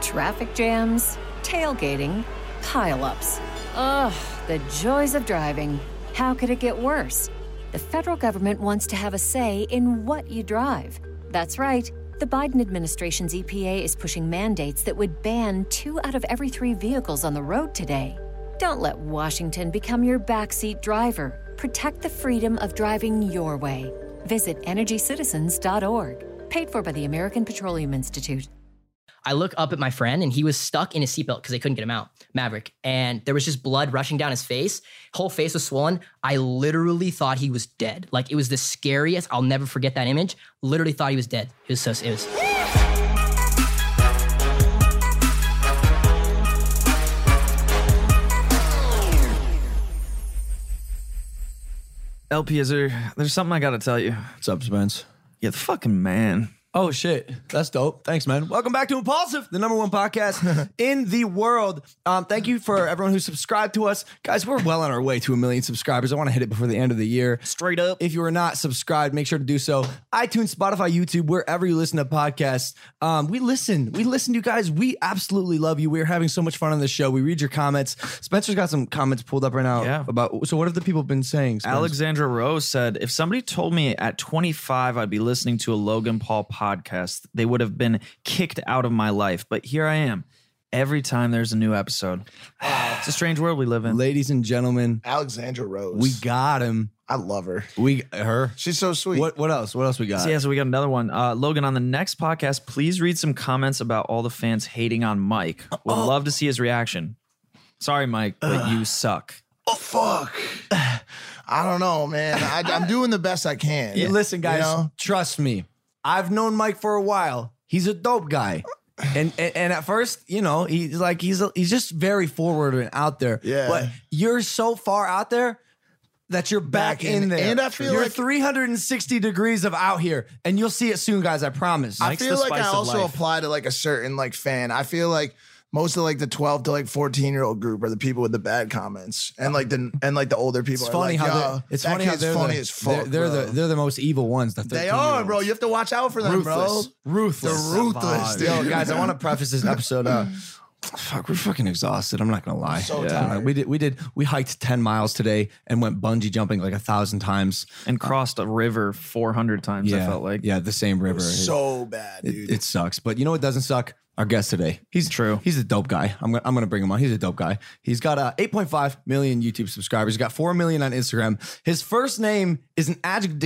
Traffic jams, tailgating, pile-ups. Ugh, the joys of driving. How could it get worse? The federal government wants to have a say in what you drive. That's right. The Biden administration's EPA is pushing mandates that would ban 2 out of every 3 vehicles on the road today. Don't let Washington become your backseat driver. Protect the freedom of driving your way. Visit EnergyCitizens.org. Paid for by the American Petroleum Institute. I look up at my friend and he was stuck in his seatbelt because they couldn't get him out, Maverick. And there was just blood rushing down his face. Whole face was swollen. I literally thought he was dead. Like, it was the scariest. I'll never forget that image. Literally thought he was dead. It was. LP, there's something I gotta tell you. What's up, Spence? You're the fucking man. Oh, shit. That's dope. Thanks, man. Welcome back to Impulsive, the #1 podcast in the world. Thank you for everyone who subscribed to us. Guys, we're well on our way to 1 million subscribers. I want to hit it before the end of the year. Straight up. If you are not subscribed, make sure to do so. iTunes, Spotify, YouTube, wherever you listen to podcasts. We listen to you guys. We absolutely love you. We're having so much fun on this show. We read your comments. Spencer's got some comments pulled up right now. Yeah. So what have the people been saying, Spence? Alexandra Rose said, if somebody told me at 25 I'd be listening to a Logan Paul podcast, they would have been kicked out of my life. But here I am. Every time there's a new episode. It's a strange world we live in. Ladies and gentlemen, Alexandra Rose. we got him. I love her. Her. She's so sweet. What else? What else we got? So we got another one. Logan, on the next podcast, please read some comments about all the fans hating on Mike. Would love to see his reaction. Sorry, Mike, but you suck. Oh, fuck. I don't know, man. I'm doing the best I can. Listen, guys, You know? trust me. I've known Mike for a while. He's a dope guy. And at first, he's just very forward and out there. Yeah. But you're so far out there that you're back in there. And I feel you're like 360 degrees of out here, and you'll see it soon, guys. I promise. I Mike's feel the like I spice of also life. apply to like a certain like fan. I feel like most of like the 12 to like 14-year-old group are the people with the bad comments, and like the older people. It's are funny like, how yo, it's that funny how kid's they're funny the, as fuck. they're bro. the the most evil ones. They are, bro. You have to watch out for them, Ruthless. bro. Ruthless. They're ruthless, dude. Yo, guys, I want to preface this episode. Fuck, we're fucking exhausted. I'm not gonna lie. So tired. We hiked 10 miles today and went bungee jumping like 1,000 times And crossed a river 400 times, I felt like. Yeah, the same river. So bad, dude. It sucks. But you know what doesn't suck? Our guest today. He's True. He's a dope guy. I'm gonna bring him on. He's a dope guy. He's got 8.5 million YouTube subscribers. He's got 4 million on Instagram. His first name is an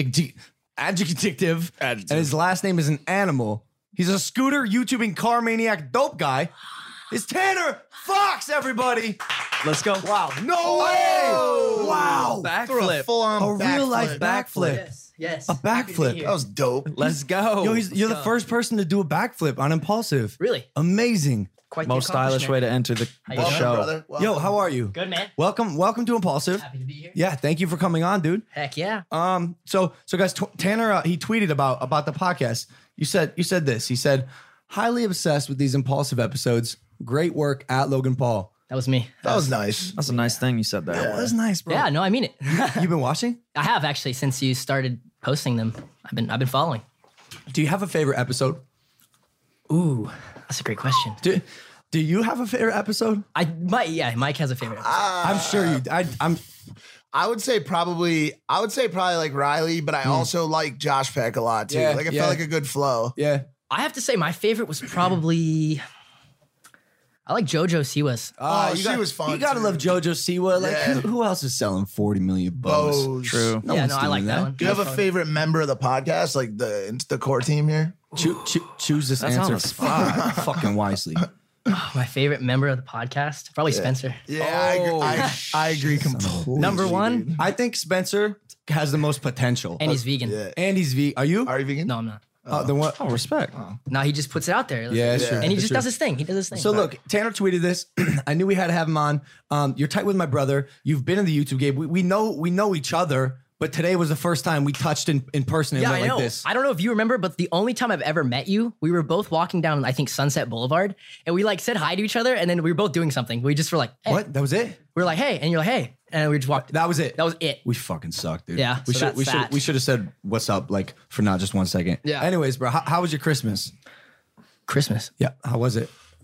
adjective, and his last name is an animal. He's a scooter YouTubing car maniac dope guy. It's Tanner Fox, everybody. Let's go. Wow. No way. Wow. Backflip. Full on A real life backflip. Yes. A backflip. That was dope. Let's go. Yo, you're the first person to do a backflip on Impulsive. Really? Amazing. Quite the Most stylish way to enter the you show. brother. Yo, how are you? Good, man. Welcome to Impulsive. Happy to be here. Yeah, thank you for coming on, dude. Heck yeah. So guys, Tanner, he tweeted about the podcast. You said this. He said, highly obsessed with these Impulsive episodes. Great work at Logan Paul. That was me. That was nice. That's a nice thing you said that. That was nice, bro. Yeah, no, I mean it. You've been watching? I have actually since you started posting them. I've been following. Do you have a favorite episode? Ooh, that's a great question. Do you have a favorite episode? Mike has a favorite episode. I'm sure you. I would say probably like Riley, but I also like Josh Peck a lot too. Yeah, Like it yeah. felt like a good flow. Yeah. I have to say my favorite was probably I like JoJo Siwa's. She was fun. You gotta too. love JoJo Siwa. Like Yeah. who else is selling 40 million bows? Bose. True. No yeah, one's no, I doing like that one. Do you have a favorite member of the podcast, like the core team here? Choose this That's on answer the spot. fucking wisely. My favorite member of the podcast? Probably Spencer. Yeah, I agree completely. Number one? dude. I think Spencer has the most potential. And he's vegan. Yeah. And he's vegan. Are you? Are you vegan? No, I'm not. The one. Oh, respect. No, he just puts it out there. Yeah, it's true. And he It's just true. does his thing. He does his thing. So look, Tanner tweeted this. I knew we had to have him on. You're tight with my brother. You've been in the YouTube game. We know each other, but today was the first time we touched in person and yeah, went I know. like this. I don't know if you remember, but the only time I've ever met you, we were both walking down, I think, Sunset Boulevard, and we like said hi to each other, and then we were both doing something. We just were like, hey. What? That was it? We were like, hey, and you're like, hey, and we just walked. That was it. That was it. We fucking suck, dude. Yeah, We so should that's that. we should have said what's up like for not just 1 second. Yeah. Anyways, bro, how was your Christmas? Christmas. Yeah. How was it?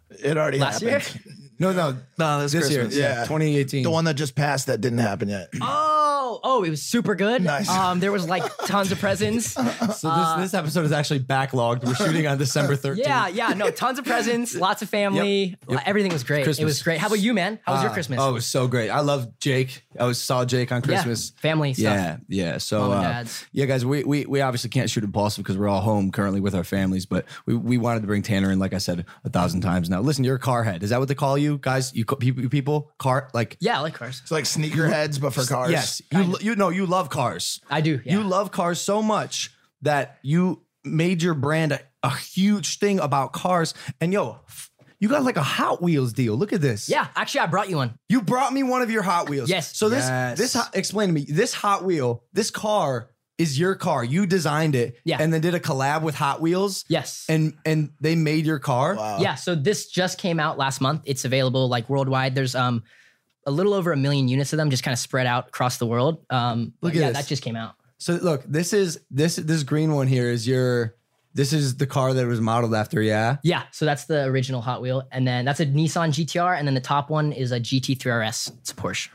It already Last happened. year? No, this year. Christmas. Yeah, 2018. The one that just passed that didn't happen yet. Oh, it was super good. Nice. There was like tons of presents. So this episode is actually backlogged. We're shooting on December 13th. No, tons of presents, lots of family. Everything was great. Christmas. It was great. How about you, man? How was your Christmas? Oh, it was so great. I love Jake. I saw Jake on Christmas. Family stuff. Yeah. So, Mom and dad's. yeah, guys, we obviously can't shoot Impulsive because we're all home currently with our families, but we wanted to bring Tanner in, like I said 1,000 times now. Listen, you're a car head. Is that what they call you guys? You people car like? Yeah, I like cars. It's like sneakerheads, but for cars. Yes, you love cars. I do. Yeah. You love cars so much that you made your brand a huge thing about cars. And you got like a Hot Wheels deal. Look at this. Yeah, actually, I brought you one. You brought me one of your Hot Wheels. Yes. So explain to me. This Hot Wheel, this car is your car. You designed it. Yeah. And then did a collab with Hot Wheels. Yes. And they made your car. Wow. Yeah, so this just came out last month. It's available like worldwide. There's a little over 1 million units of them just kind of spread out across the world. Look at yeah, this. that just came out. So look, this green one here is this is the car that it was modeled after, yeah? Yeah, so that's the original Hot Wheel. And then that's a Nissan GTR. And then the top one is a GT3 RS. It's a Porsche.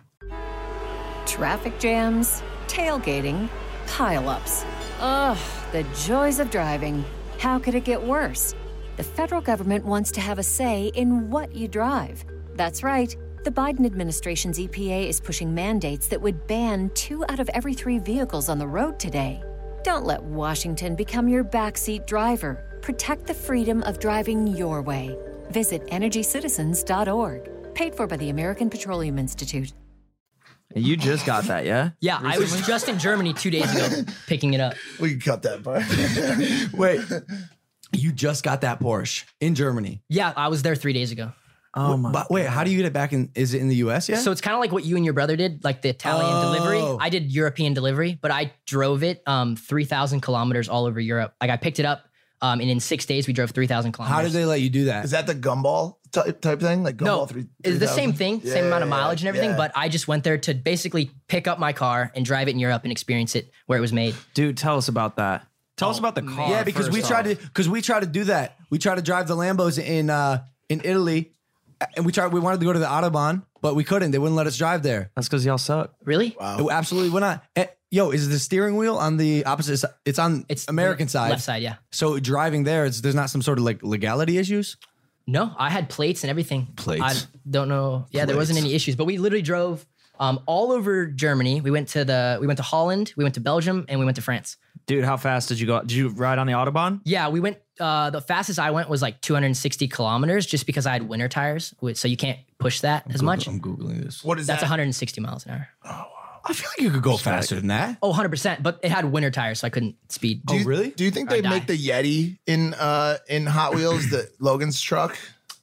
Traffic jams, tailgating, pileups. Ugh, the joys of driving. How could it get worse? The federal government wants to have a say in what you drive. That's right. The Biden administration's EPA is pushing mandates that would ban 2 out of every 3 vehicles on the road today. Don't let Washington become your backseat driver. Protect the freedom of driving your way. Visit EnergyCitizens.org. Paid for by the American Petroleum Institute. You just got that, yeah? Yeah, I was just in Germany 2 days ago picking it up. We can cut that part. Wait, you just got that Porsche in Germany. Yeah, I was there 3 days ago. Oh my. But wait, how do you get it back in? Is it in the US yet? So it's kind of like what you and your brother did, like the Italian delivery. I did European delivery, but I drove it 3,000 kilometers all over Europe. Like I picked it up and in 6 days we drove 3,000 kilometers. how did they let you do that? Is that the gumball type thing? Like No, gumball 3, it's the same thing, same amount of mileage and everything, but I just went there to basically pick up my car and drive it in Europe and experience it where it was made. Dude, tell us about that. Tell us about the car. Yeah, because we tried to do that. We tried to drive the Lambos in Italy, and we wanted to go to the Autobahn, but we couldn't. They wouldn't let us drive there. That's because y'all suck. Really? It absolutely would not. Is the steering wheel on the opposite side? It's on It's American the side. Left side, yeah. So driving there, there's not some sort of like legality issues? No, I had plates and everything. Plates. I don't know. Yeah, there wasn't any issues, but we literally drove all over Germany. We went to Holland, we went to Belgium, and we went to France. Dude, how fast did you go? Did you ride on the Autobahn? Yeah, we went. The fastest I went was like 260 kilometers, just because I had winter tires, so you can't push that as much. I'm Googling this. What is That's that? 160 miles an hour. I feel like you could go faster than that. Oh, 100%. But it had winter tires, so I couldn't speed. Do you- really? Do you think they die. make the Yeti in Hot Wheels, the Logan's truck?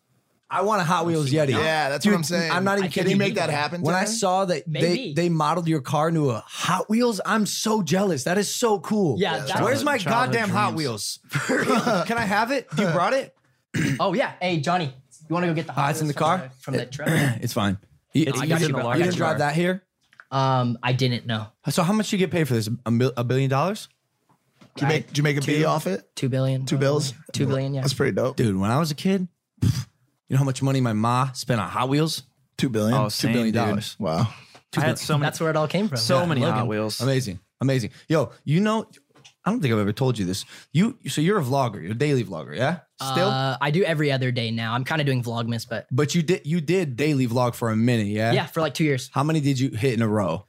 I want a Hot Wheels Yeti. Yeah, that's Dude, what I'm saying. I'm not even Can kidding. you make that happen? When I Tanner? saw that Maybe. they modeled your car into a Hot Wheels, I'm so jealous. That is so cool. Yeah, that's- Where's my Childhood goddamn Hot dreams. Wheels? Can I have it? You brought it? Oh yeah. Hey Johnny, you want to go get the Hot it's in Wheels the car? from the truck? It's fine. You, It's you in the didn't- large you didn't car. drive that here? I didn't know. So how much you get paid for this? $1 billion? Did you make a B off it? 2 billion. 2 bills? 2 billion. Yeah. That's pretty dope. Dude, when I was a kid, you know how much money my ma spent on Hot Wheels? 2 billion? Oh, $2 same, billion. dude. Wow. I had so many, That's where it all came from. so many Logan. Hot Wheels. Amazing. Yo, I don't think I've ever told you this. So you're a vlogger, you're a daily vlogger, yeah? Still? I do every other day now. I'm kind of doing Vlogmas, but But you did daily vlog for a minute, yeah? yeah, for like 2 years. How many did you hit in a row?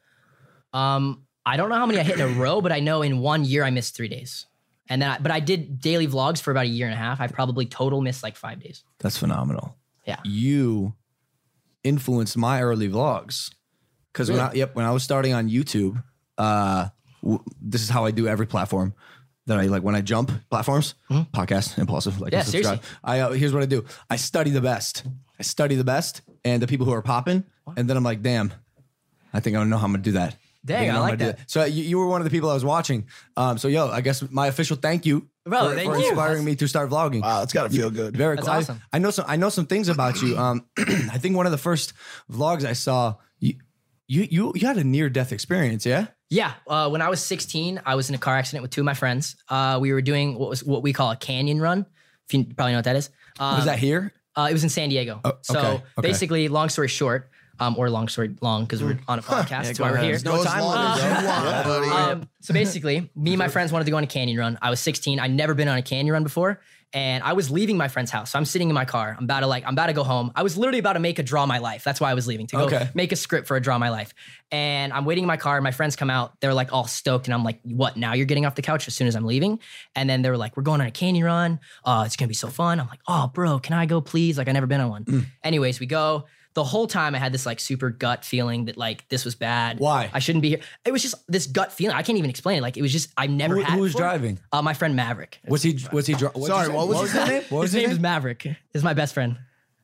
I don't know how many I hit in a row, but I know in 1 year I missed 3 days. And then, but I did daily vlogs for about a year and a half. I probably total missed like 5 days. That's phenomenal. Yeah. You influenced my early vlogs. Because when I was starting on YouTube, this is how I do every platform that I like when I jump platforms, podcast, Impulsive, like Yeah, and subscribe. Here's what I do. I study the best. And the people who are popping. And then I'm like, damn, I think I know how I'm gonna do that. Dang, think I know how like to do that. So you were one of the people I was watching. So I guess my official thank you Bro, for thank you. inspiring me to start vlogging. Wow, it's got to feel good. Very That's cool. awesome. I know some things about you. I think one of the first vlogs I saw, you had a near death experience, yeah? Yeah. When I was 16, I was in a car accident with 2 of my friends. We were doing what we call a canyon run. If you probably know what that is. Was that here? It was in San Diego. So okay. basically, long story short, or long story long because we're on a podcast. That's why we're here. Go as long as you want, buddy. So basically, me and my friends wanted to go on a canyon run. I was 16. I'd never been on a canyon run before. And I was leaving my friend's house. So I'm sitting in my car. I'm about to go home. I was literally about to make a Draw My Life. That's why I was leaving, to go make a script for a Draw My Life. And I'm waiting in my car. My friends come out. They're like all stoked. And I'm like, what? Now you're getting off the couch as soon as I'm leaving? And then they were like, we're going on a canyon run. It's going to be so fun. I'm like, oh, bro, can I go please? Like, I never been on one. Anyways, we go. The whole time I had this like super gut feeling that like this was bad. Why? I shouldn't be here. It was just this gut feeling. I can't even explain it. Like it was just, I've never had it Who was before. driving? My friend Maverick. Sorry, what was his name? His name is Maverick. Is my best friend.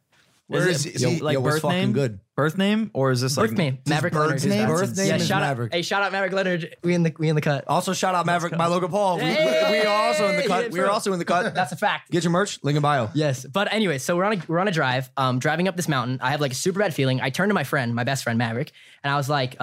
Is he like what's birth fucking name? good? Birth name, or is this like Birth name. Maverick bird's Leonard. name? Birth name Yeah, is shout Maverick. out. Hey, shout out Maverick Leonard. We in the cut. Also, shout out Maverick by Logan Paul. We are also in the cut. We are also in the cut. That's a fact. Get your merch, link in bio. Yes, but anyway, so we're on a drive, driving up this mountain. I have like a super bad feeling. I turned to my friend, my best friend Maverick, and I was like,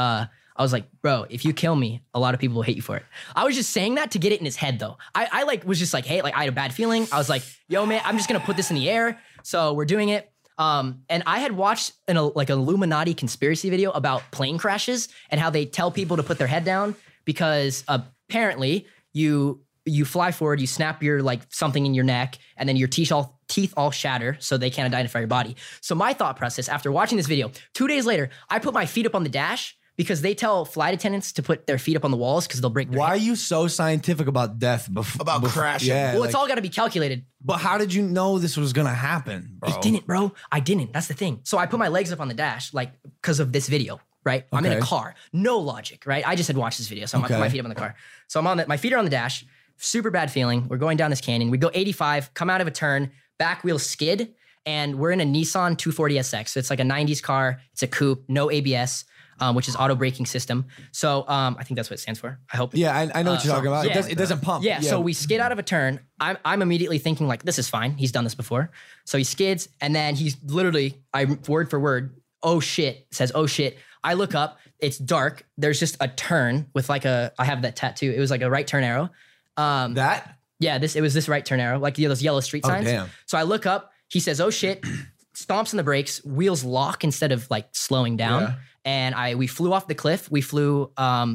bro, if you kill me, a lot of people will hate you for it. I was just saying that to get it in his head, though. I like was just like, hey, like I had a bad feeling. I was like, yo, man, I'm just gonna put this in the air. So we're doing it. And I had watched an Illuminati conspiracy video about plane crashes and how they tell people to put their head down because apparently you fly forward, you snap your like something in your neck, and then your teeth all shatter, so they can't identify your body. So my thought process after watching this video, 2 days later, I put my feet up on the dash because they tell flight attendants to put their feet up on the walls because they'll break their Why are head. you so scientific about death? About crashing. Yeah, Well, it's all got to be calculated. But how did you know this was gonna happen, bro? I didn't, bro. I didn't. That's the thing. So I put my legs up on the dash, like, because of this video, right? I'm in a Okay. car. No logic, right? I just had watched this video, so I'm gonna put my feet up on the car. So my feet are on the dash. Super bad feeling. We're going down this canyon. We go 85, come out of a turn, back wheel skid, and we're in a Nissan 240 SX. So it's like a 90s car. It's a coupe, no ABS, which is auto braking system. So I think that's what it stands for. I hope. Yeah, I know what you're talking about. yeah. It doesn't pump. Yeah, so we skid out of a turn. I'm immediately thinking like, this is fine. He's done this before. So he skids, and then he's literally, word for word, oh shit, says, oh shit. I look up, it's dark. There's just a turn with like I have that tattoo. It was like a right turn arrow. that. Yeah, it was this right turn arrow, like those yellow street signs. Damn. So I look up, he says, oh shit, stomps on the brakes, wheels lock instead of like slowing down. Yeah. And we flew off the cliff. We flew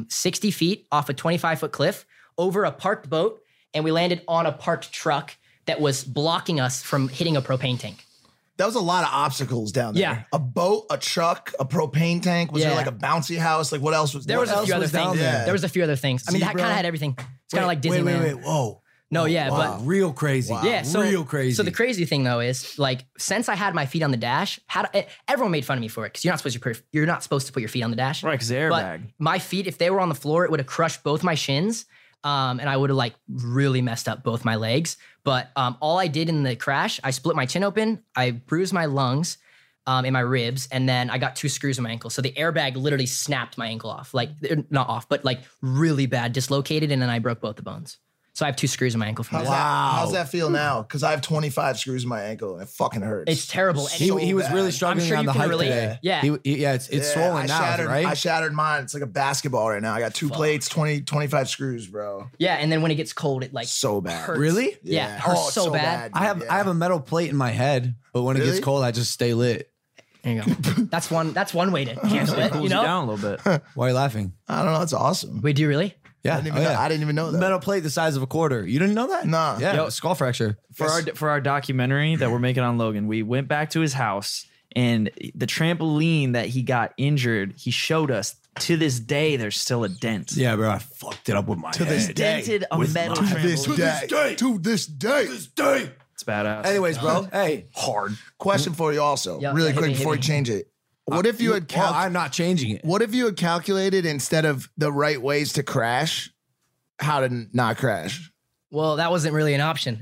60 feet off a 25-foot cliff over a parked boat, and we landed on a parked truck that was blocking us from hitting a propane tank. That was a lot of obstacles down there. Yeah. A boat, a truck, a propane tank. Was there Yeah. like a bouncy house? Like what else was there? There was a else few other was down things. there? There was a few other things. I mean, that Zebra? kind of had everything. It's kind of like Disneyland. Wait. Whoa. No, yeah, Wow. Real crazy. Yeah, so real crazy. So the crazy thing though is like since I had my feet on the dash, everyone made fun of me for it because you're not supposed to put your feet on the dash. Right, 'cause the airbag. But my feet, if they were on the floor, it would have crushed both my shins, and I would have like really messed up both my legs. But all I did in the crash, I split my chin open, I bruised my lungs. In my ribs, and then I got 2 screws in my ankle. So the airbag literally snapped my ankle off, like not off, but like really bad, dislocated, and then I broke both the bones. So I have 2 screws in my ankle from that. How's that feel now? Because I have 25 screws in my ankle and it fucking hurts. It's terrible. And he was really struggling sure on you the can hike relate. today. Yeah. It's Yeah, swollen now, right? I shattered mine. It's like a basketball right now. I got 2 plates, 25 screws, bro. Yeah, and then when it gets cold, it like So bad. hurts. Really? Yeah, it hurts it's so bad. I have a metal plate in my head, but when it Really? gets cold, I just stay lit. There you go. That's one way to cancel it. Cools You know? down a little bit. Why are you laughing? I don't know. It's awesome. Wait, do you really? Yeah, I didn't even know that. Metal plate the size of a quarter. You didn't know that? Nah. Yeah, skull fracture. For our documentary that we're making on Logan, we went back to his house, and the trampoline that he got injured, he showed us. To this day, there's still a dent. Yeah, bro, I fucked it up with my head. this day. Dented a With metal my- trampoline. To this day. It's badass. Anyways, bro, hey. hard. Question for you also, Yeah, really hit quick me, hit before me. you change it. What if you had Well, I'm not changing it. What if you had calculated instead of the right ways to crash, how to not crash? Well, that wasn't really an option.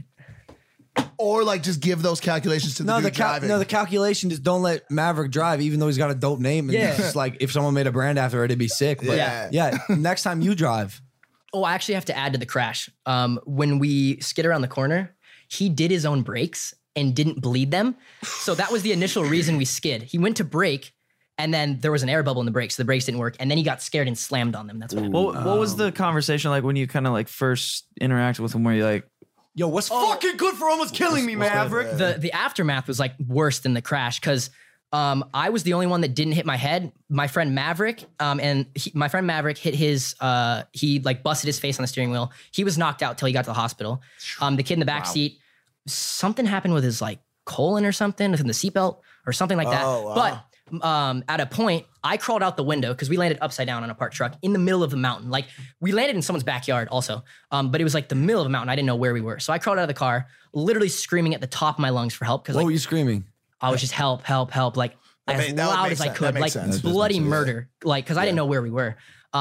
Or like just give those calculations to the dude driving. the calculation is don't let Maverick drive, even though he's got a dope name. And Yeah. it's just like if someone made a brand after it, it'd be sick. But Yeah. next time you drive. Oh, I actually have to add to the crash. When we skid around the corner, he did his own brakes and didn't bleed them. So that was the initial reason we skid. He went to brake, and then there was an air bubble in the brakes, so the brakes didn't work. And then he got scared and slammed on them. That's what happened. What was the conversation like when you kind of like first interacted with him? Where you like, Yo, what's fucking good for almost killing me, Maverick? The aftermath was like worse than the crash because I was the only one that didn't hit my head. My friend Maverick, my friend Maverick hit his. He like busted his face on the steering wheel. He was knocked out till he got to the hospital. The kid in the back seat, something happened with his like colon or something within the seatbelt or something like that. Oh, wow. But at a point, I crawled out the window because we landed upside down on a parked truck in the middle of the mountain. Like we landed in someone's backyard also, but it was like the middle of a mountain. I didn't know where we were, so I crawled out of the car, literally screaming at the top of my lungs for help. Because What were you screaming? I was just help, help, help, like as loud as I could, like bloody murder, like because I didn't know where we were.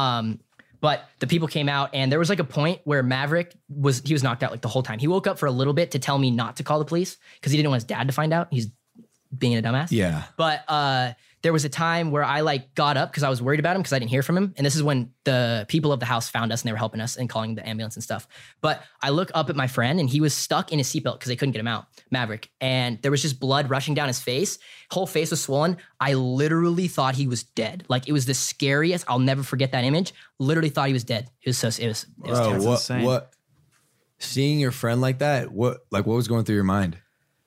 But the people came out, and there was like a point where Maverick was knocked out like the whole time. He woke up for a little bit to tell me not to call the police because he didn't want his dad to find out. He's being a dumbass. Yeah. But there was a time where I like got up because I was worried about him because I didn't hear from him. And this is when the people of the house found us and they were helping us and calling the ambulance and stuff. But I look up at my friend and he was stuck in his seatbelt because they couldn't get him out, Maverick. And there was just blood rushing down his face. Whole face was swollen. I literally thought he was dead. Like it was the scariest. I'll never forget that image. Literally thought he was dead. It was terrible. What? Seeing your friend like that, what was going through your mind?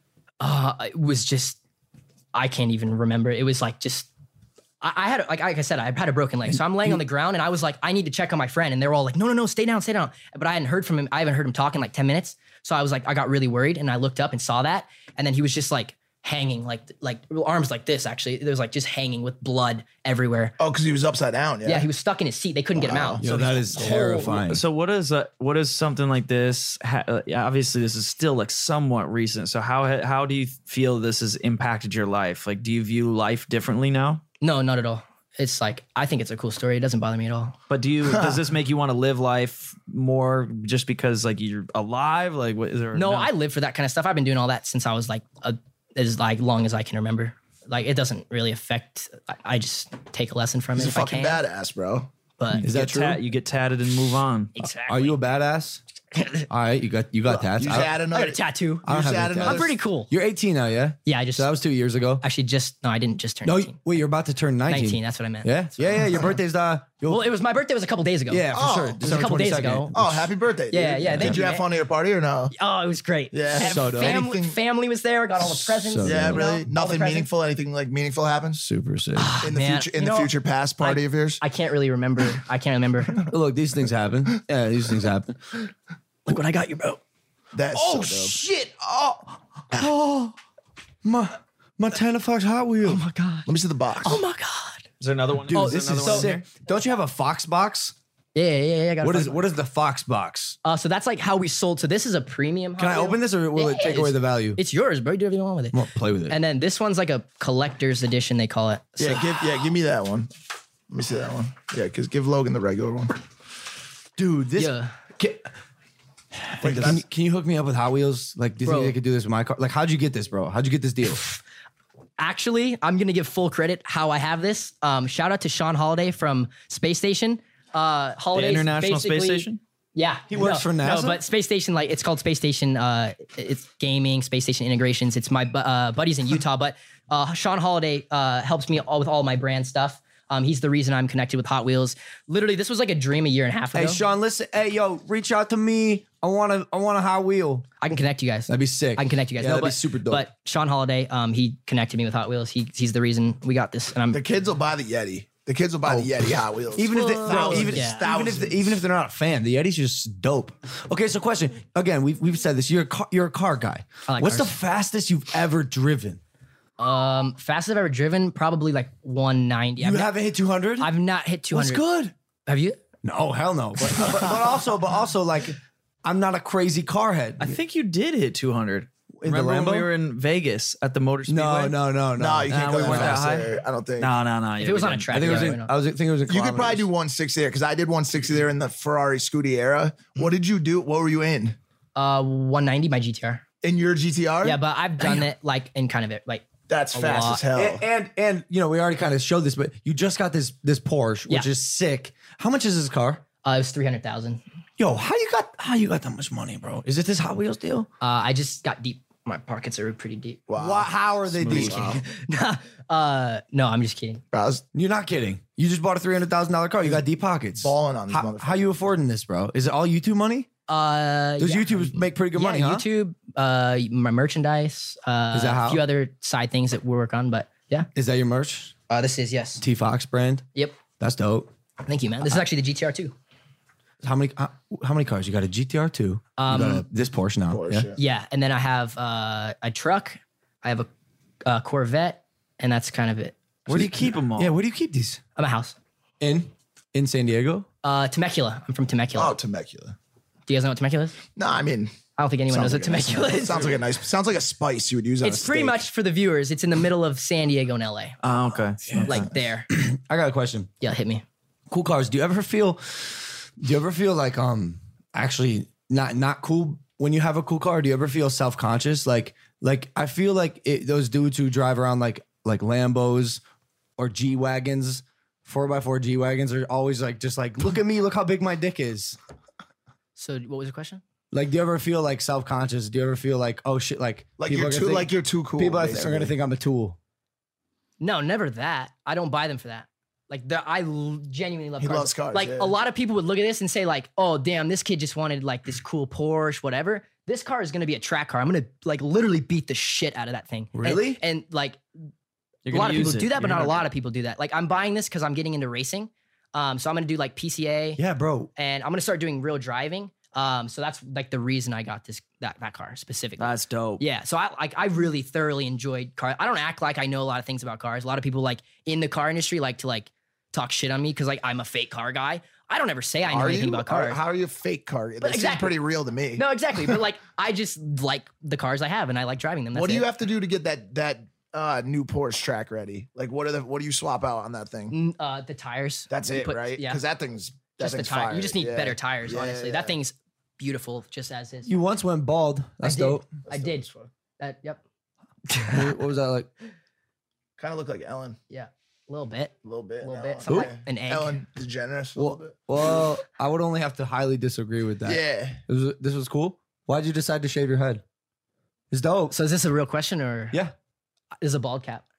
It was just, I can't even remember. It was like just, I had, like I said, I had a broken leg. So I'm laying on the ground and I was like, I need to check on my friend. And they were all like, no, stay down. But I hadn't heard from him. I haven't heard him talk in like 10 minutes. So I was like, I got really worried and I looked up and saw that. And then he was just like hanging, like arms like this actually. There was like just hanging with blood everywhere. Oh, because he was upside down. Yeah, he was stuck in his seat. They couldn't get him out. Yo, that is terrifying. So what is something like this? Obviously, this is still like somewhat recent. So how do you feel this has impacted your life? Like, do you view life differently now? No, not at all. It's like, I think it's a cool story. It doesn't bother me at all. But does this make you want to live life more just because like you're alive? Like, what is there? No, I live for that kind of stuff. I've been doing all that since I was like as like long as I can remember. Like it doesn't really affect. I just take a lesson from He's it a if I fucking can. badass, bro. But Is that true? You get tatted and move on. exactly. Are you a badass? All right, you got tats. You just add I another. got a tattoo. I don't have just any add tats. another- I'm pretty cool. You're 18 now, yeah? Yeah, I just So that was 2 years ago. actually I didn't just turn No, 18. wait, you're about to turn 19. 19, that's what I meant. Yeah? Yeah. Your birthday's Well, it was my birthday was a couple days ago. yeah, for Oh, sure. it was a couple December days 22nd. ago. Oh, happy birthday! Yeah, dude. yeah, thank Did you you, have man. fun at your party or no? Oh, it was great. Yeah. And So dope. Anything- family was there. Got all the presents. So Yeah, dope. really. All the Nothing presents. meaningful. Anything like meaningful happens Super sick. in the Man, future? In you the know, future past party of yours? I can't really remember. I can't remember. Look, these things happen. Yeah, these things happen. Look what I got you, bro. That's Oh, so dope. shit. Oh, my Tana Fox Hot Wheel. Oh my god. Let me see the box. Oh my god. Is there another one? Dude, Is this there is another one sick. here? Don't you have a Fox box? Yeah. I got What is the Fox box? So that's like how we sold. So this is a premium. Can I Hot Wheel. open this or will it take away the value? It's yours, bro. Do whatever you want with it. Well, play with it. And then this one's like a collector's edition, they call it. So, Give me that one. Let me see that one. Yeah, because give Logan the regular one. Dude, this. yeah. Can you hook me up with Hot Wheels? Like, do you Bro. think they could do this with my car? Like, how'd you get this, bro? How'd you get this deal? Actually, I'm gonna give full credit how I have this. Shout out to Sean Holiday from Space Station. The Holiday's International Space basically- Station? Yeah, He works for NASA? No, but Space Station, like it's called Space Station. It's gaming, Space Station integrations. It's my buddies in Utah, but Sean Holiday helps me with all my brand stuff. He's the reason I'm connected with Hot Wheels. Literally, this was like a dream a year and a half ago. Hey, Sean, listen. Hey, yo, reach out to me. I want a Hot Wheel. I can connect you guys. That'd be sick. I can connect you guys. Yeah, No, that'd be but- super dope. But Sean Holiday, he connected me with Hot Wheels. He's the reason we got this. And I'm The kids will buy the Yeti. The kids will buy the Yeti Hot Wheels. Even if they, Thousands, even, yeah. even if they're not a fan, the Yeti's just dope. Okay, so question again. We've said this. You're a car guy. I like What's cars. the fastest you've ever driven? fastest I've ever driven, probably like 190. You haven't hit 200. I've not hit 200. What's good? Have you? No, hell no. But also, like, I'm not a crazy car head. I think you did hit 200. In the Remember when Lambo? we were in Vegas at the Motor Speedway? No. No, you can't we go weren't that fast high? there, I don't think. No. If it was on a track, I think it was yeah, in. why not? I think it was in. You could probably do kilometers. 160 there because I did 160 there in the Ferrari Scuderia era. What did you do? What were you in? 190 my GTR. In your GTR? Yeah, but I've done it like in kind of it like That's a fast lot. as hell. And you know we already kind of showed this, but you just got this Porsche, which Yeah. is sick. How much is this car? it was 300,000. Yo, how you got that much money, bro? Is it this Hot Wheels deal? I just got deep. My pockets are pretty deep. Wow. How are they deep? No, I'm just kidding. Bro, I was You're not kidding. You just bought a $300,000 car. You got deep pockets. balling on these motherfuckers. How you affording this, bro? Is it all YouTube money? Those YouTubers make pretty good money, huh? YouTube, my merchandise, Is that how? a few other side things that we work on, but yeah. Is that your merch? This is, yes. T Fox brand. Yep. That's dope. Thank you, man. This is actually the GTR 2. How many cars? You got a GTR 2. You got this Porsche now. Porsche, Yeah, and then I have a truck, I have a Corvette, and that's kind of it. Where do you keep them all? Yeah, where do you keep these? I'm a house. In San Diego? Temecula. I'm from Temecula. Oh, Temecula. Do you guys know what Temecula is? No, I mean, I don't think anyone knows what sounds like Temecula a nice- is. sounds like a spice you would use on It's a pretty steak. much for the viewers. It's in the middle of San Diego and LA. Oh, okay. Like there. I got a question. Yeah, hit me. Cool cars. Do you ever feel like actually not cool when you have a cool car? Do you ever feel self-conscious? Like I feel like those dudes who drive around like Lambos or G-Wagons, 4x4 G-Wagons are always like just like, look at me, look how big my dick is. So what was the question? Like, do you ever feel like self-conscious? Do you ever feel like, oh shit, like Like people you're are too gonna think- like you're too cool. people are basically. gonna think I'm a tool. No, never that. I don't buy them for that. Like genuinely love He cars. loves cars, Like yeah. a lot of people would look at this and say like, "Oh, damn, this kid just wanted like this cool Porsche, whatever." This car is gonna be a track car. I'm gonna like literally beat the shit out of that thing. Really? And like You're a lot gonna of people use it. do that, but You're not a gonna- lot of people do that. Like I'm buying this because I'm getting into racing. So I'm gonna do like PCA, Yeah, bro. and I'm gonna start doing real driving. So that's like the reason I got that car specifically. That's dope. Yeah, so I really thoroughly enjoyed cars. I don't act like I know a lot of things about cars. A lot of people like in the car industry like to like talk shit on me because like I'm a fake car guy. I don't ever say I know Are anything you? about cars. How are you a fake car? That seems exactly. pretty real to me. No, exactly. But like I just like the cars I have and I like driving them. That's What do you it. have to do to get that new Porsche track ready? Like, what do you swap out on that thing? The tires. That's You it, put- right? Yeah. Because that thing's Just the thing's tire. fire. You just need Yeah. better tires, Yeah, honestly. yeah. That thing's beautiful just as is. You once went bald. That's did. dope. I did. Yep. What was that like? Kind of look like Ellen Yeah. A little bit. a little bit. A little Ellen. bit. Something Yeah. like an egg. Ellen DeGeneres. A little bit. Well, I would only have to highly disagree with that. Yeah. This was cool. Why'd you decide to shave your head? It's dope. So is this a real question or Yeah. is a bald cap?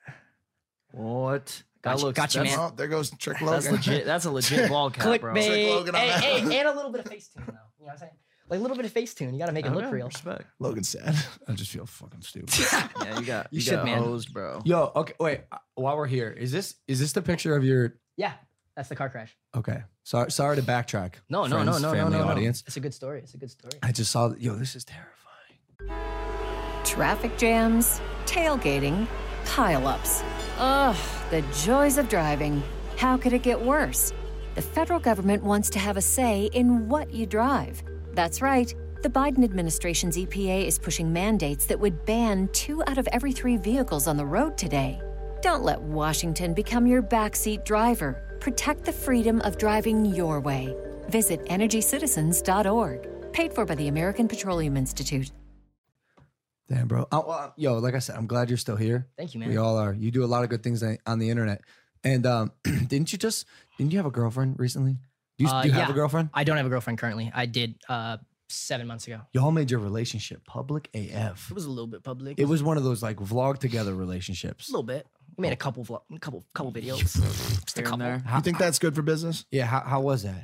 What? Gotcha, gotcha, that's- man. Oh, there goes Trick That's Logan. legit. That's a legit ball cap, bro. Clickbait. Trick Logan on that. Hey, and a little bit of Facetune though. You know what I'm saying? Like a little bit of Facetune. You got to make it look Okay, real. Respect. Logan's sad. I just feel fucking stupid. Yeah, you got You you should, got man. hosed, bro. Yo, okay, wait. While we're here, is this the picture of your? Yeah, that's the car crash. Okay, sorry to backtrack. No, no, Friends, no, family, no. audience. It's a good story. It's a good story. I just saw. Yo, this is terrifying. Traffic jams, tailgating, pileups. Ugh, the joys of driving. How could it get worse? The federal government wants to have a say in what you drive. That's right. The Biden administration's EPA is pushing mandates that would ban 2 out of every 3 vehicles on the road today. Don't let Washington become your backseat driver. Protect the freedom of driving your way. Visit EnergyCitizens.org. Paid for by the American Petroleum Institute. Damn, bro. Yo, like I said, I'm glad you're still here. Thank you, man. We all are. You do a lot of good things on the internet. And didn't you have a girlfriend recently? Do you have yeah. a girlfriend? I don't have a girlfriend currently. I did 7 months ago. Y'all made your relationship public AF. It was a little bit public. It was one of those like vlog together relationships. a little bit. We made a couple videos. Just a Here and couple. there. You think that's good for business? Yeah, how was that?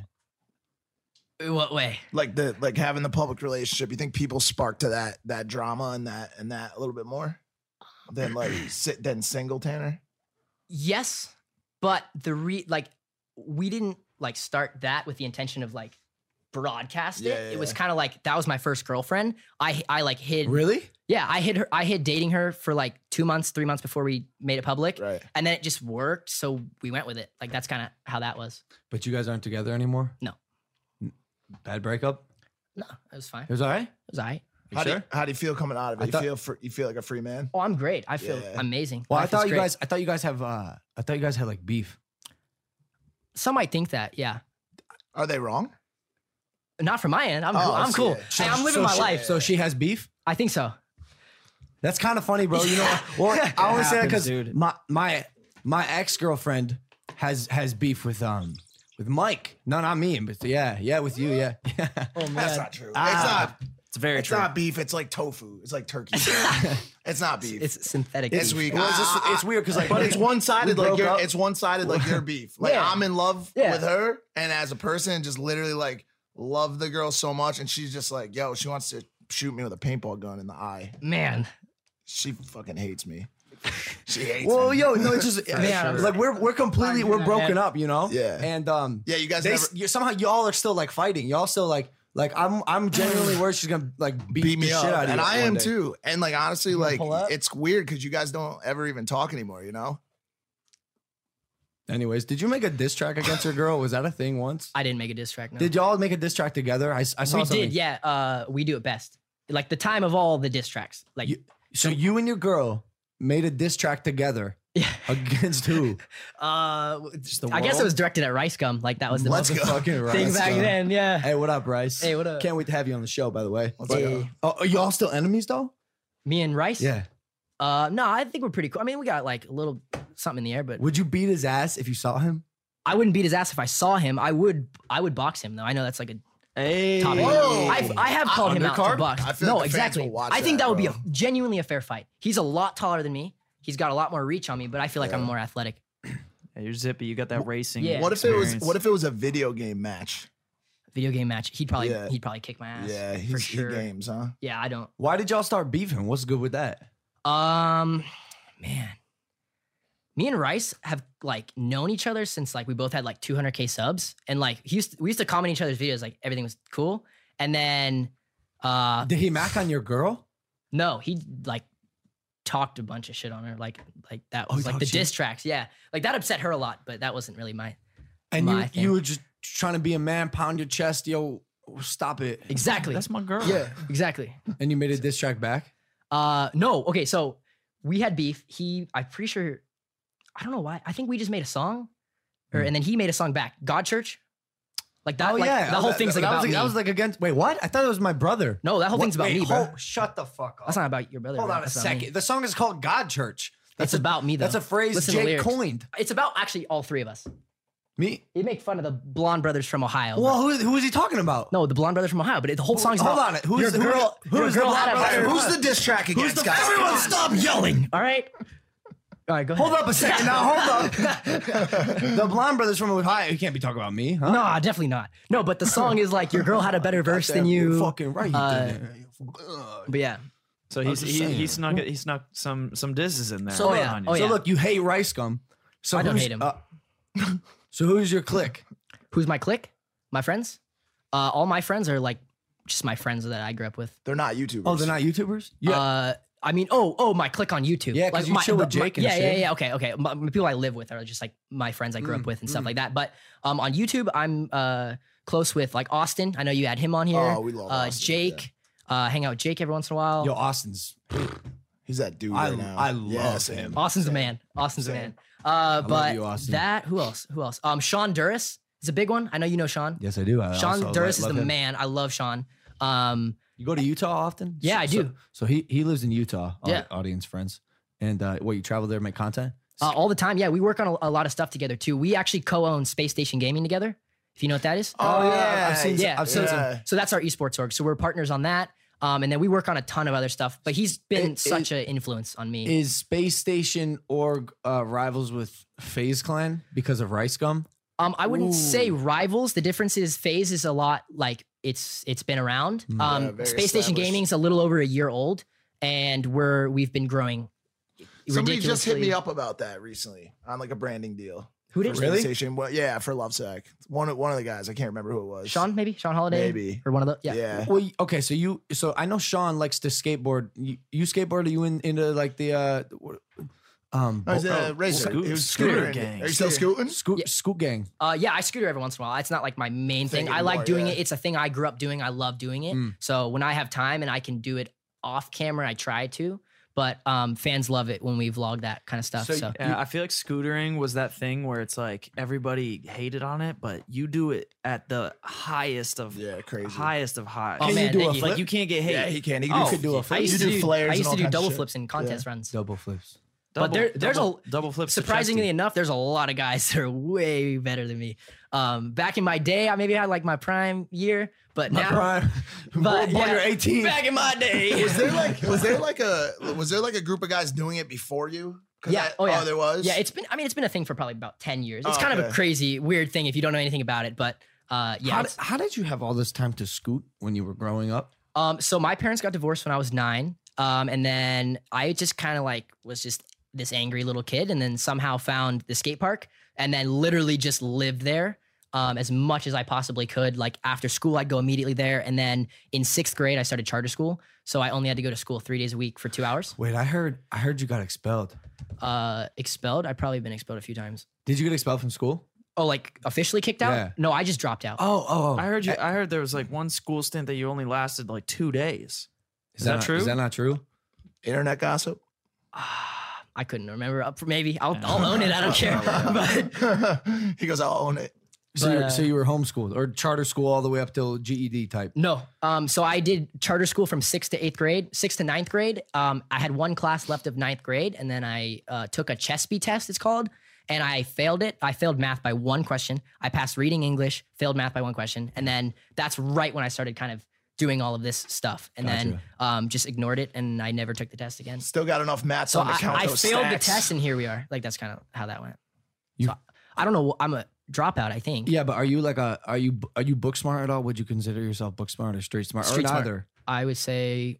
In what way? Like having the public relationship. You think people spark to that drama and that a little bit more than than single Tanner? Yes, but we didn't like start that with the intention of like broadcast it. Yeah, It was yeah. kind of like that was my first girlfriend. I like hid. Really? Yeah, I hid dating her for like 2 months, 3 months before we made it public. Right. And then it just worked, so we went with it. Like that's kind of how that was. But you guys aren't together anymore? No. Bad breakup? No, it was fine. It was all right? It was all right. How do you feel coming out of I it? thought- You feel like a free man? Oh, I'm great. I feel Yeah. amazing. Well, I Life is thought great. you guys had like beef. Some might think that, yeah. Are they wrong? Not from my end. I'm Oh, cool. I'm so cool. yeah. Hey, I'm living my life. So she has beef? I think so. That's kind of funny, bro. You know what? Well, I always say that happens, because dude. my ex-girlfriend has beef with Mike. No, not me, but yeah, with you, yeah. Oh man. That's not true. It's very It's true. not beef. It's like tofu. It's like turkey. It's not beef. It's synthetic. It's beef. weak. Well, it's weird because like, But it's one sided. We Like broke up. it's one sided. Like your beef. Like Yeah. I'm in love Yeah. with her, and as a person, just literally like love the girl so much, and she's just like, yo, she wants to shoot me with a paintball gun in the eye. Man, She fucking hates me. She hates Well, me. yo, no, it's just Man. like we're completely we're broken up, you know. Yeah. And Yeah, you guys never somehow y'all are still like fighting. Y'all still like I'm genuinely worried she's gonna like beat me the up, shit out of you. and I one am day. too. And like honestly, like pull up? it's weird because you guys don't ever even talk anymore. You know? Anyways, did you make a diss track against your girl? Was that a thing once? I didn't make a diss track. No. Did y'all make a diss track together? I saw we something. did, yeah. We do it best. Like the time of all the diss tracks. Like So you and your girl made a diss track together Yeah. against who? Just the I guess it world? was directed at Rice Gum. Like that was the Let's go. Fucking right. thing back then. Yeah. Hey, what up, Rice? Hey, what up? Can't wait to have you on the show, by the way. Let's go. Oh, are y'all still enemies though? Me and Rice. Yeah. No, I think we're pretty cool. I mean, we got like a little something in the air, but Would you beat his ass if you saw him? I wouldn't beat his ass if I saw him. I would box him though. I know that's like a Hey. topic. Whoa. I have called him out to Undercard? box. I feel No, like the fans exactly. will watch I think that, that would be bro. genuinely a fair fight. He's a lot taller than me. He's got a lot more reach on me, but I feel like I'm more athletic. Yeah, you're zippy. You got that racing. Yeah. What if it was? experience. What if it was a video game match? Video game match. He'd probably Yeah. kick my ass. Yeah, for he sure. games, huh? Yeah, I don't. Why did y'all start beefing? What's good with that? Man, me and Rice have like known each other since like we both had like 200K subs, and like we used to comment each other's videos, like everything was cool, and then Did he mac on your girl? no, he like talked a bunch of shit on her, like that Oh, he was like talked the shit? diss tracks, yeah, like that upset her a lot, but that wasn't really my And my thing. you were just trying to be a man, pound your chest, yo, stop it. exactly. That's my girl. yeah, exactly. And you made a diss track back? No, okay, so we had beef. I'm pretty sure, I don't know why. I think we just made a song, and then he made a song back. God Church, like that. Oh like, yeah. the whole thing's like that about was, me. That was like against. Wait, what? I thought it was my brother. No, that whole thing's about me, bro. Shut the fuck up. That's not about your brother. Hold bro. on a That's about me. second. The song is called God Church. It's about me, though. That's a phrase Listen to the Jake lyrics. coined. It's about actually all three of us. Me? He make fun of the blonde brothers from Ohio. Well, who is he talking about? no, the blonde brothers from Ohio, but the whole song's Hold about on it. Who's your the girl. who's Your the girl blonde had a brother? better- Who's the diss track against, guys? Everyone stop yelling. All right. All right, go ahead. Hold up a second. Now hold up. The blonde brothers from Ohio. You can't be talking about me, huh? No, definitely not. No, but the song is like your girl had a better verse than You're you. fucking right. You Uh, did. But yeah. So was just saying. he snuck some disses in there. So, yeah. on you. Oh, So yeah. look, you hate Rice Gum. So I don't who's- hate him. So who's your clique? Who's my clique? My friends? All my friends are like just my friends that I grew up with. They're not YouTubers. Oh, they're not YouTubers? I mean, my click on YouTube. Yeah, 'cause you chill with Jake and yeah, shit. yeah. Okay. My people I live with are just like my friends I grew up with and stuff Mm. like that. But on YouTube, I'm close with like Austin. I know you had him on here. Oh, we love Austin, Jake. Hang out with Jake every once in a while. Yo, Austin's. He's that dude I- right now. I love same. him. Austin's the man. Austin's the Same. man. But you, Austin. that who else? Sean Duras is a big one. I know you know Sean. Yes, I do. Sean Duras is the man. I love Sean. You go to Utah often? Yeah, I do. So he lives in Utah. Yeah. Audience friends. And you travel there, make content? All the time. Yeah, we work on a lot of stuff together too. We actually co-own Space Station Gaming together. If you know what that is. Oh yeah, I've seen. Yeah, I've seen some. So that's our esports org. So we're partners on that. And then we work on a ton of other stuff. But he's been such an influence on me. Is Space Station org rivals with FaZe Clan because of Rice Gum? I wouldn't say rivals. The difference is FaZe is a lot like it's been around. very Space Station established. Gaming is a little over a year old, and we've been growing. Somebody just hit me ridiculously. up about that recently on like a branding deal. Who did? For Space Station. Well, yeah, for Lovesack. One of the guys. I can't remember who it was. Sean, maybe Sean Holiday, Maybe. or one of the Yeah. Well, okay, so I know Sean likes to skateboard. You skateboard? Are you into like the Oh, he's a racer. Scoot- He was Scooter scooting. gang. Are you still scooting? Scoot Gang? Yeah, I scooter every once in a while. It's not like my main thing. Thinking I like more, doing yeah. it. It's a thing I grew up doing. I love doing it. So when I have time and I can do it off camera, I try to. But fans love it when we vlog that kind of stuff. So, Yeah, I feel like scootering was that thing where it's like everybody hated on it, but you do it at the highest of crazy. highest of high. Oh, Can man, you do a thank you. flip? Like you can't get hate. Yeah, he can. He Oh, could do a flip. I used You to do flares I and used all to do kinds of double shit. flips in contest runs. Double flips. But there's double flips. to surprisingly Chesty. enough, there's a lot of guys that are way better than me. Back in my day, I maybe had like my prime year, but now, Prime. but When you're 18. back in my day, Was there like a group of guys doing it before you? 'Cause Yeah. Oh, yeah. Oh, there was. Yeah, it's been a thing for probably about 10 years. It's Oh, kind of a okay. crazy, weird thing if you don't know anything about it. But Yeah. How did you have all this time to scoot when you were growing up? So my parents got divorced when I was 9. And then I just kind of like was just this angry little kid, and then somehow found the skate park, and then literally just lived there as much as I possibly could. Like after school, I'd go immediately there. And then in 6th grade, I started charter school. So I only had to go to school 3 days a week for 2 hours. Wait, I heard you got expelled. Expelled? I've probably been expelled a few times. Did you get expelled from school? Oh, like officially kicked out? Yeah. No, I just dropped out. Oh. I heard there was like one school stint that you only lasted like 2 days. Is that true? Is that not true? Internet gossip. I couldn't remember. Maybe I'll own it. I don't care. But He goes, I'll own it. So you were homeschooled or charter school all the way up till GED type? no. So I did charter school from 6th to 8th grade, 6th to 9th grade. I had one class left of 9th grade, and then I took a CHESPE test, it's called, and I failed it. I failed math by 1 question. I passed reading, English, failed math by 1 question, and then that's right when I started kind of doing all of this stuff, and then just ignored it, and I never took the test again. Still got enough maths So on to count I those failed the stacks. test, and here we are. Like that's kind of how that went. You- So, I don't know. I'm a dropout, I think. Yeah, but are you like are you book smart at all? Would you consider yourself book smart or street smart Street or smart. neither? I would say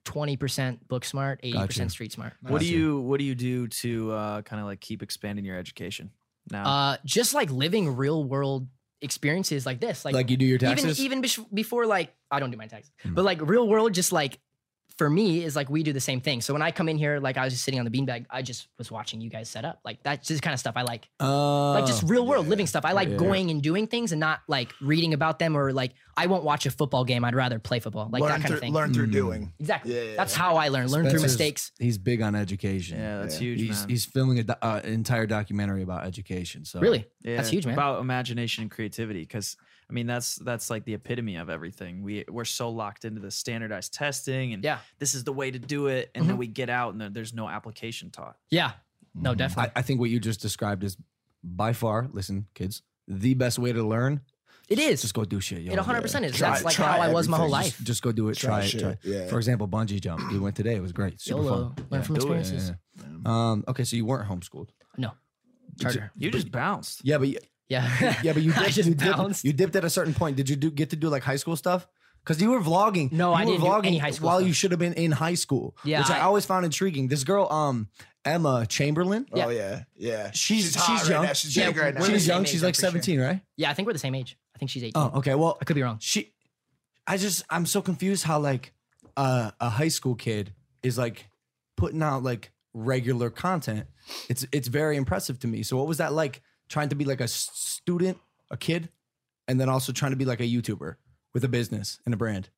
20% book smart, 80% Gotcha. street smart. What do you do to kind of like keep expanding your education now? Just like living real world experiences like this. Like you do your taxes? Even before, like, I don't do my taxes, but like real world, just like for me is like we do the same thing. So when I come in here, like I was just sitting on the beanbag, I just was watching you guys set up. Like that's just kind of stuff I like. Like just real world living stuff. I like going and doing things and not like reading about them, or like I won't watch a football game. I'd rather play football. Like that kind of thing. Learn through doing. Exactly. Yeah, That's how I learn. Learn through Spencer's- mistakes. He's big on education. yeah, that's huge, man. He's filming an entire documentary about education. So Really? Yeah, That's huge, man. About imagination and creativity, because I mean that's like the epitome of everything. We're so locked into the standardized testing, and Yeah. this is the way to do it, and then we get out and there's no application taught. Yeah. No, definitely. I think what you just described is by far, listen, kids, the best way to learn. It is. Just go do shit. Yo. It 100% is. Try- That's like try how I was my whole everything. life. Just go do it. Try Try it. shit, Try it. yeah. For example, bungee jump. We went today. It was great. Super YOLO. fun. Learn from do it. experiences. Okay, so you weren't homeschooled. No. Charter. You just bounced. Yeah, but Yeah. yeah, but you I dipped, just you, dipped, bounced. you dipped at a certain point. Did you get to do like high school stuff? Because you were vlogging. No, you I were didn't do vlogging any high school while stuff. you should have been in high school. Yeah, which I always found intriguing. This girl, Emma Chamberlain. Oh yeah. She's hot right young. now. She's Yeah, big right now. we're the She's same young. age, She's I'm like pretty sure. 17, right? Yeah, I think we're the same age. I think she's 18. Oh, okay. Well, I could be wrong. I'm so confused how like a high school kid is like putting out like regular content. It's very impressive to me. So what was that like trying to be like a student, a kid, and then also trying to be like a YouTuber with a business and a brand?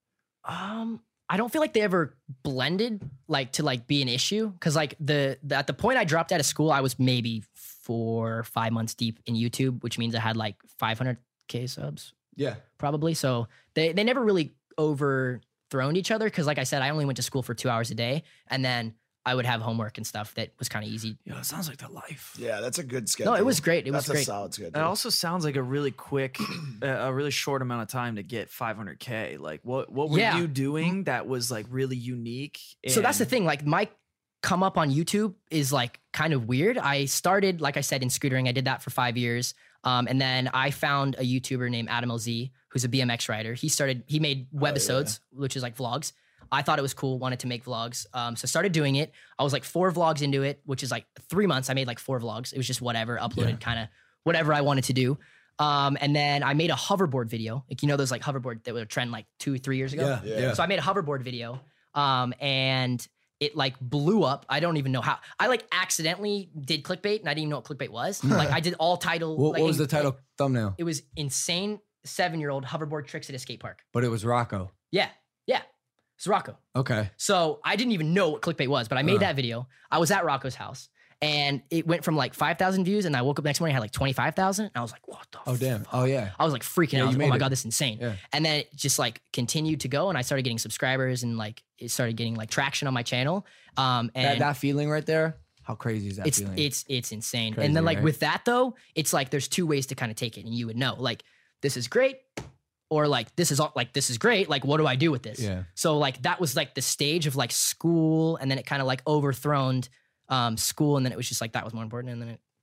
I don't feel like they ever blended like to like be an issue, because like the at the point I dropped out of school, I was maybe 4 or 5 months deep in YouTube, which means I had like 500K subs Yeah. probably. So they never really overthrown each other, because like I said, I only went to school for 2 hours a day, and then I would have homework and stuff that was kind of easy. Yeah, it sounds like the life. Yeah, that's a good schedule. No, it was great. It was That's great. a solid schedule. That also sounds like a really quick, a really short amount of time to get 500K. Like, what were Yeah. you doing that was like really unique? So that's the and- thing. Like my come up on YouTube is like kind of weird. I started, like I said, in scootering. I did that for 5 years. And then I found a YouTuber named Adam LZ, who's a BMX rider. He made webisodes, which is like vlogs. I thought it was cool, wanted to make vlogs. So started doing it. I was like 4 vlogs into it, which is like 3 months. I made like 4 vlogs. It was just whatever, uploaded kind of whatever I wanted to do. And then I made a hoverboard video. Like, you know, those like hoverboard that would trend like 2-3 years ago. Yeah. So I made a hoverboard video. And it like blew up. I don't even know how. I like accidentally did clickbait and I didn't even know what clickbait was. Like I did all title. What like, was the title thumbnail? It was insane 7-year-old hoverboard tricks at a skate park. But it was Rocco. Yeah. It's Rocco. Okay. So I didn't even know what clickbait was, but I made that video. I was at Rocco's house and it went from like 5,000 views, and I woke up the next morning, I had like 25,000. And I was like, what the Oh damn. fuck? Oh yeah. I was like freaking out. I was you like, oh made my it. God, this is insane. Yeah. And then it just like continued to go, and I started getting subscribers, and like it started getting like traction on my channel. And That feeling right there. How crazy is that it's feeling? it's insane. Crazy, and then like right? with that though, it's like there's 2 ways to kind of take it, and you would know like this is great, or like this is all like this is great. Like what do I do with this? Yeah. So like that was like the stage of like school, and then it kind of like overthrown school, and then it was just like that was more important, and then it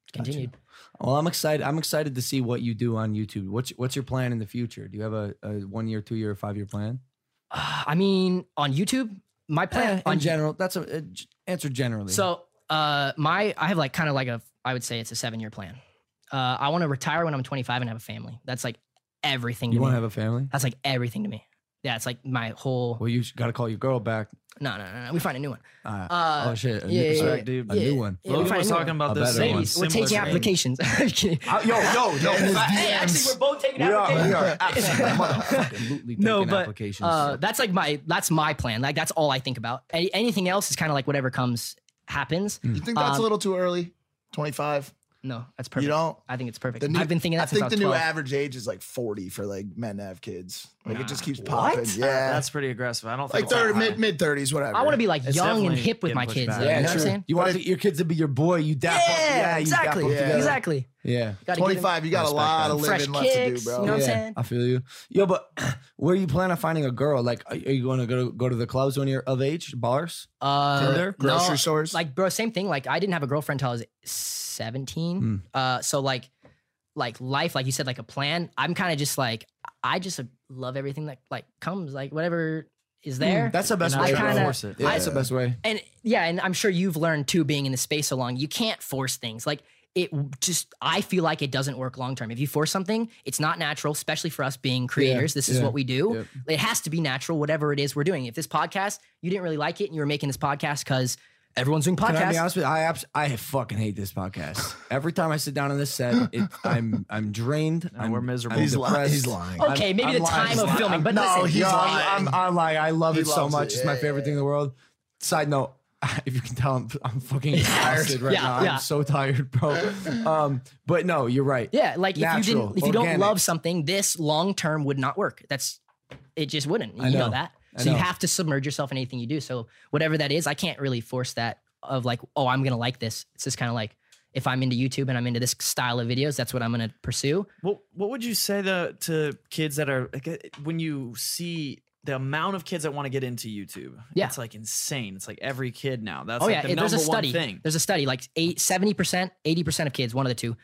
continued. Well, I'm excited. I'm excited to see what you do on YouTube. What's your plan in the future? Do you have a 1 year, 2 year, 5 year plan? I mean, on YouTube, my plan In general, that's a answer generally. So I have like kind of like I would say it's a 7-year plan. I want to retire when I'm 25 and have a family. That's like everything to you me. want to have a family? That's like everything to me. Yeah, it's like my whole. Well, you got to call your girl back. No. We find a new one. Oh shit! yeah, yeah, yeah. Dude. A new one. Yeah, we Logan find was a new talking one. about A this. better one. Ladies, we're taking applications. I'm kidding. Yo, Hey, actually, we're both taking We applications. are absolutely No, taking but applications. that's my plan. Like that's all I think about. Anything else is kind of like whatever comes happens. You think that's a little too early? 25? No, that's perfect. You don't? I think it's perfect. The new- I've been thinking that I since think I was the new 12. average age is like 40 for like men to have kids. Like it just keeps What? popping. Yeah. That's pretty aggressive. I don't like think it's that 30, high. mid 30s, whatever. I want to be like It's young and definitely hip with getting my pushed kids. back. though, yeah, you know sure. what I'm saying? You want your kids to be your boy. You dap up. Yeah, you exactly. dap up together. Exactly. Yeah. Gotta get 25, you got a Respect lot that. of fresh living left to do, kicks, bro. you know what I'm Yeah, saying? I feel you. Yo, but where you plan on finding a girl? Like, are you going to go to the clubs when you're of age? Bars? Tinder? Grocery no, stores? Like, bro, same thing. Like, I didn't have a girlfriend until I was 17. So like life, like you said, like a plan. I'm kind of just like, I just love everything that like comes, like whatever is there. That's the best You're way. not trying to kinda- force it. Yeah, that's the best way. And yeah, and I'm sure you've learned too, being in the space so long, you can't force things. Like it just, I feel like it doesn't work long term. If you force something, it's not natural, especially for us being creators. This is yeah, what we do. It has to be natural, whatever it is we're doing. If this podcast, you didn't really like it and you were making this podcast because everyone's doing Can I be podcasts. honest with you? I fucking hate this podcast. Every time I sit down on this set, I'm drained. we're miserable. He's lying. depressed. He's lying. Okay, maybe I'm the lying. time of filming, but No, listen, he's Yo, lying. I'm lying. I love He it so loves much. it. It's my Yeah, favorite thing in the world. Side note, if you can tell, I'm fucking exhausted right Yeah, now. yeah. I'm so tired, bro. But no, you're right. yeah, like Natural, if you don't organic. love something, this long term would not work. It just wouldn't. You know know. that. I So you know. have to submerge yourself in anything you do. So whatever that is, I can't really force that of like, oh, I'm gonna like this. It's just kind of like if I'm into YouTube and I'm into this style of videos, that's what I'm gonna pursue. What would you say to kids that are like, when you see the amount of kids that want to get into YouTube? Yeah. It's like insane. It's like every kid now. That's Oh like yeah, the there's number a study. one thing. There's a study like 70%, 80% of kids, one of the two.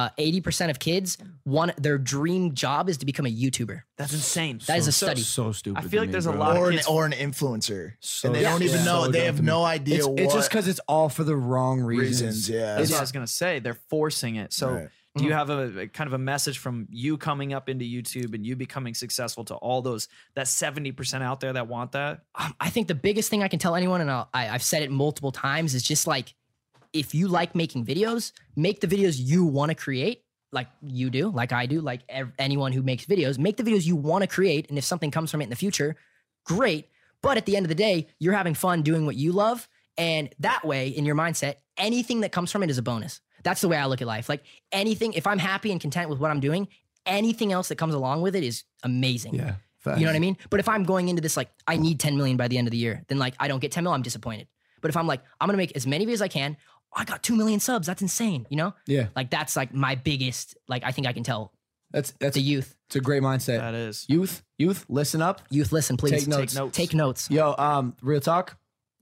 80% of kids, their dream job is to become a YouTuber. That's insane. That is a study. So stupid. I feel to like me, there's a bro. lot of or kids. an influencer. So and they don't even yeah. know. So They dumb have to me. no idea what It's just because it's all for the wrong reasons. Yeah. That's what I was gonna say. They're forcing it. So Right. do you have a kind of a message from you coming up into YouTube and you becoming successful to all those, that 70% out there that want that? I think the biggest thing I can tell anyone, and I've said it multiple times, is just like, if you like making videos, make the videos you want to create, like you do, like I do, like anyone who makes videos, make the videos you want to create. And if something comes from it in the future, great. But at the end of the day, you're having fun doing what you love. And that way, in your mindset, anything that comes from it is a bonus. That's the way I look at life. Like anything, if I'm happy and content with what I'm doing, anything else that comes along with it is amazing. Yeah. You know what I mean? But if I'm going into this like, I need 10 million by the end of the year, then like I don't get 10 million, I'm disappointed. But if I'm like, I'm gonna make as many videos as I can, I got 2 million subs, that's insane, you know? Yeah. Like that's like my biggest, like I think I can tell That's the youth. it's a great mindset. That is. Youth, listen up. Youth, listen, please. Take notes. Take notes. Yo, real talk.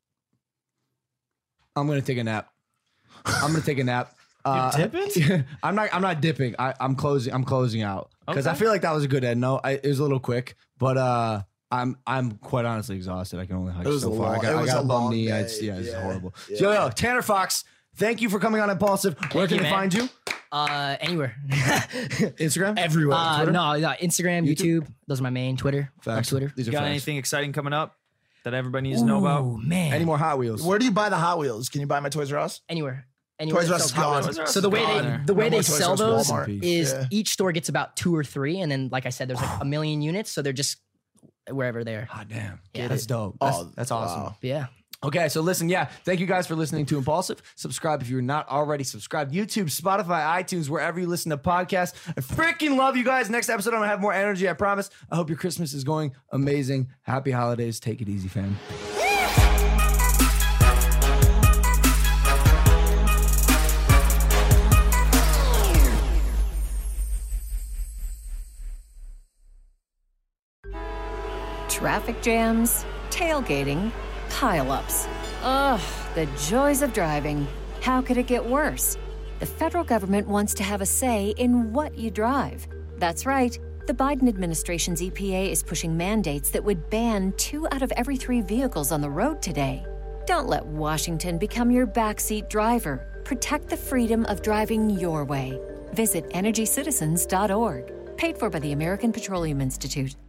I'm gonna take a nap. Dipping? I'm not dipping. I'm closing out because I Okay. feel like that was a good end. No, it was a little quick, but I'm quite honestly exhausted. I can only hug It was so a far. long- I it was got a a bum long knee. day. It's Yeah. horrible. Yeah. Yo, Tanner Fox, thank you for coming on Impulsive. Where can you, they man. find you? Anywhere. Instagram? everywhere. Twitter? No, Instagram, YouTube. Those are my main. Twitter. Love Facts. Twitter. These are Got facts. anything exciting coming up that everybody needs to know Oh about? man. Any more Hot Wheels? Where do you buy the Hot Wheels? Can you buy my Toys R Us? Anywhere. Toys that R Us is sells Hot gone. Wheels. Toys R Us So the is way gone. they No the way more they Toys sell R Us, those Walmart. is Yeah. each store gets about 2 or 3, and then like I said, there's like 1 million units, so they're just wherever they are. Ah, damn. Yeah. That's dope. That's awesome. wow. But yeah. Okay, so listen, thank you guys for listening to Impulsive. Subscribe if you're not already subscribed. YouTube, Spotify, iTunes, wherever you listen to podcasts. I freaking love you guys. Next episode, I'm gonna have more energy, I promise. I hope your Christmas is going amazing. Happy holidays. Take it easy, fam. Traffic jams, tailgating, pileups. Ugh, the joys of driving. How could it get worse? The federal government wants to have a say in what you drive. That's right. The Biden administration's EPA is pushing mandates that would ban 2 out of every 3 vehicles on the road today. Don't let Washington become your backseat driver. Protect the freedom of driving your way. Visit EnergyCitizens.org. Paid for by the American Petroleum Institute.